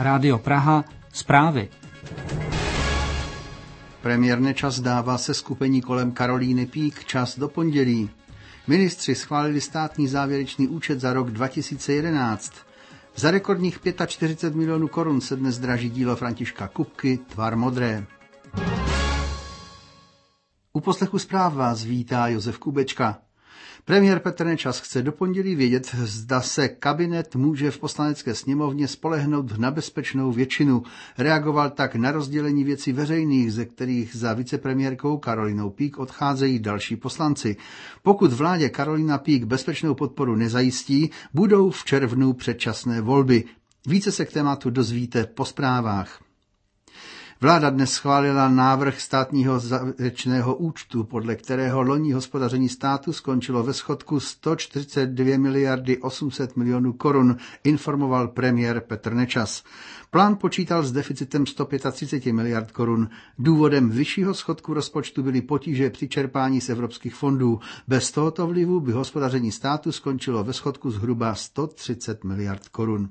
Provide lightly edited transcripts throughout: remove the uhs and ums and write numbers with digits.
Rádio Praha, zprávy. Premiér Nečas dává seskupení kolem Karolíny Pík čas do pondělí. Ministři schválili státní závěrečný účet za rok 2011. Za rekordních 45 milionů korun se dnes draží dílo Františka Kupky Tvar modré. U poslechu zpráv vás vítá Josef Kubečka. Premiér Petr Nečas chce do pondělí vědět, zda se kabinet může v poslanecké sněmovně spolehnout na bezpečnou většinu. Reagoval tak na rozdělení věcí veřejných, ze kterých za vicepremiérkou Karolínou Pík odcházejí další poslanci. Pokud vládě Karolína Pík bezpečnou podporu nezajistí, budou v červnu předčasné volby. Více se k tématu dozvíte po zprávách. Vláda dnes schválila návrh státního závěrečného účtu, podle kterého loni hospodaření státu skončilo ve schodku 142 miliardy 800 milionů korun, informoval premiér Petr Nečas. Plán počítal s deficitem 135 miliard korun. Důvodem vyššího schodku rozpočtu byly potíže při čerpání z evropských fondů. Bez tohoto vlivu by hospodaření státu skončilo ve schodku zhruba 130 miliard korun.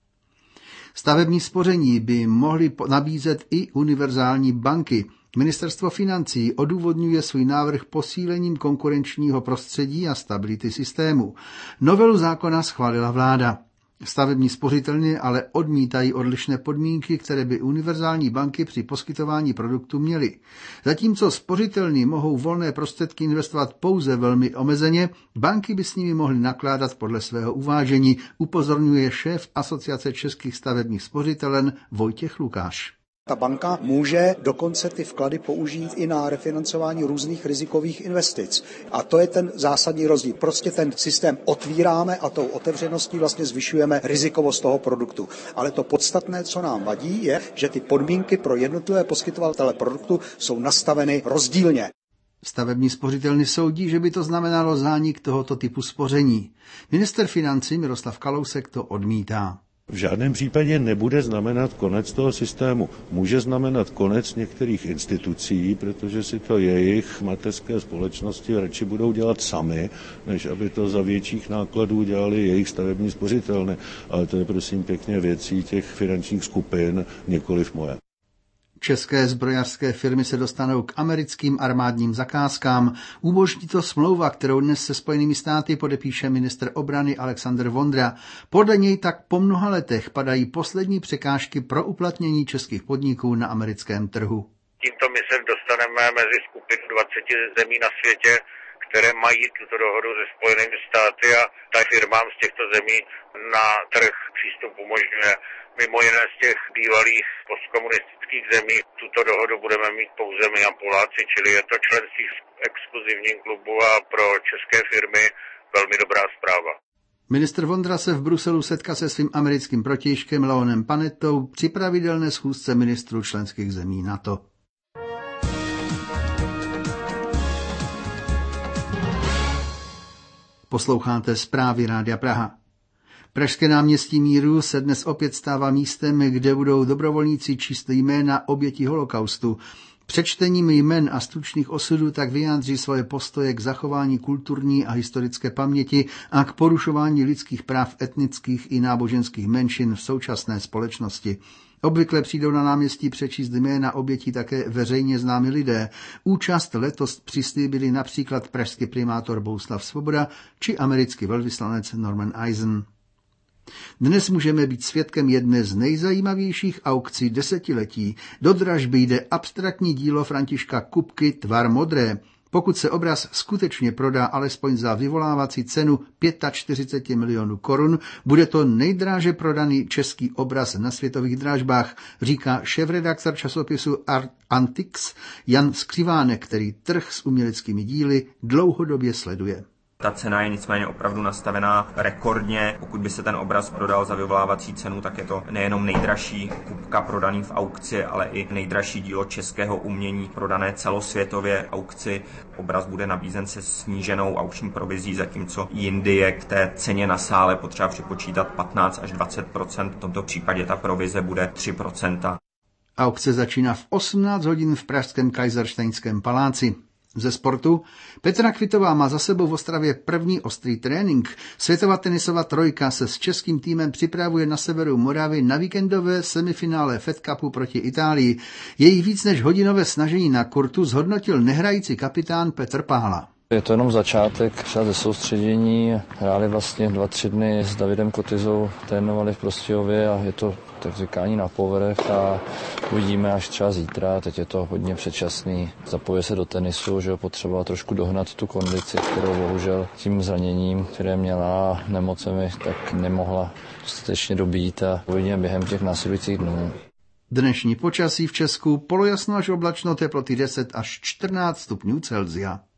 Stavební spoření by mohly nabízet i univerzální banky. Ministerstvo financí odůvodňuje svůj návrh posílením konkurenčního prostředí a stability systému. Novelu zákona schválila vláda. Stavební spořitelny ale odmítají odlišné podmínky, které by univerzální banky při poskytování produktu měly. Zatímco spořitelny mohou volné prostředky investovat pouze velmi omezeně, banky by s nimi mohly nakládat podle svého uvážení, upozorňuje šéf Asociace českých stavebních spořitelen Vojtěch Lukáš. Ta banka může dokonce ty vklady použít i na refinancování různých rizikových investic. A to je ten zásadní rozdíl. Prostě ten systém otvíráme a tou otevřeností vlastně zvyšujeme rizikovost toho produktu. Ale to podstatné, co nám vadí, je, že ty podmínky pro jednotlivé poskytovatele produktu jsou nastaveny rozdílně. Stavební spořitelny soudí, že by to znamenalo zánik tohoto typu spoření. Ministr financí Miroslav Kalousek to odmítá. V žádném případě nebude znamenat konec toho systému. Může znamenat konec některých institucí, protože si to jejich mateřské společnosti radši budou dělat sami, než aby to za větších nákladů dělali jejich stavební spořitelny. Ale to je prosím pěkně věcí těch finančních skupin, nikoliv moje. České zbrojařské firmy se dostanou k americkým armádním zakázkám. Umožní to smlouva, kterou dnes se Spojenými státy podepíše ministr obrany Alexander Vondra. Podle něj tak po mnoha letech padají poslední překážky pro uplatnění českých podniků na americkém trhu. Tímto my se dostaneme mezi skupinu 20 zemí na světě, které mají tuto dohodu se Spojenými státy a ta firmám z těchto zemí na trh přístup umožňuje. Mimo jiné z těch bývalých postkomunistických zemí tuto dohodu budeme mít pouze my a Poláci, čili je to členství v exkluzivním klubu a pro české firmy velmi dobrá zpráva. Ministr Vondra se v Bruselu setká se svým americkým protějškem Leonem Panettou při pravidelné schůzce ministrů členských zemí NATO. Posloucháte zprávy Rádia Praha. Pražské náměstí Míru se dnes opět stává místem, kde budou dobrovolníci číst jména obětí holokaustu. Přečtením jmen a stručných osudů tak vyjádří svoje postoje k zachování kulturní a historické paměti a k porušování lidských práv etnických i náboženských menšin v současné společnosti. Obvykle přijdou na náměstí přečíst jména obětí také veřejně známí lidé. Účast letos přislíbili například pražský primátor Bohuslav Svoboda či americký velvyslanec Norman Eisen. Dnes můžeme být svědkem jedné z nejzajímavějších aukcí desetiletí. Do dražby jde abstraktní dílo Františka Kupky Tvar modré. Pokud se obraz skutečně prodá alespoň za vyvolávací cenu 45 milionů korun, bude to nejdráže prodaný český obraz na světových dražbách, říká šéfredaktor časopisu Art Antiques Jan Skřivánek, který trh s uměleckými díly dlouhodobě sleduje. Ta cena je nicméně opravdu nastavená rekordně. Pokud by se ten obraz prodal za vyvolávací cenu, tak je to nejenom nejdražší Kupka prodaný v aukci, ale i nejdražší dílo českého umění prodané celosvětově v aukci. Obraz bude nabízen se sníženou aukční provizí, zatímco jindy je k té ceně na sále potřeba připočítat 15 až 20%. V tomto případě ta provize bude 3%. Aukce začíná v 18 hodin v pražském Kaisersteinském paláci. Ze sportu Petra Kvitová má za sebou v Ostravě první ostrý trénink. Světová tenisová trojka se s českým týmem připravuje na severu Moravy na víkendové semifinále Fed Cupu proti Itálii. Její víc než hodinové snažení na kurtu zhodnotil nehrající kapitán Petr Pála. Je to jenom začátek, čas ze soustředění. Hráli vlastně 2-3 dny s Davidem Kotizou, trénovali v Prostějově a je to tak říkání na povrch a uvidíme až třeba zítra. Teď je to hodně předčasný. Zapojuje se do tenisu, že ho potřeboval trošku dohnat tu kondici, kterou bohužel tím zraněním, které měla a nemocemi, tak nemohla dostatečně dobít a uvidíme během těch následujících dnů. Dnešní počasí v Česku polojasno až oblačno, teploty 10 až 14 stupňů Celsia.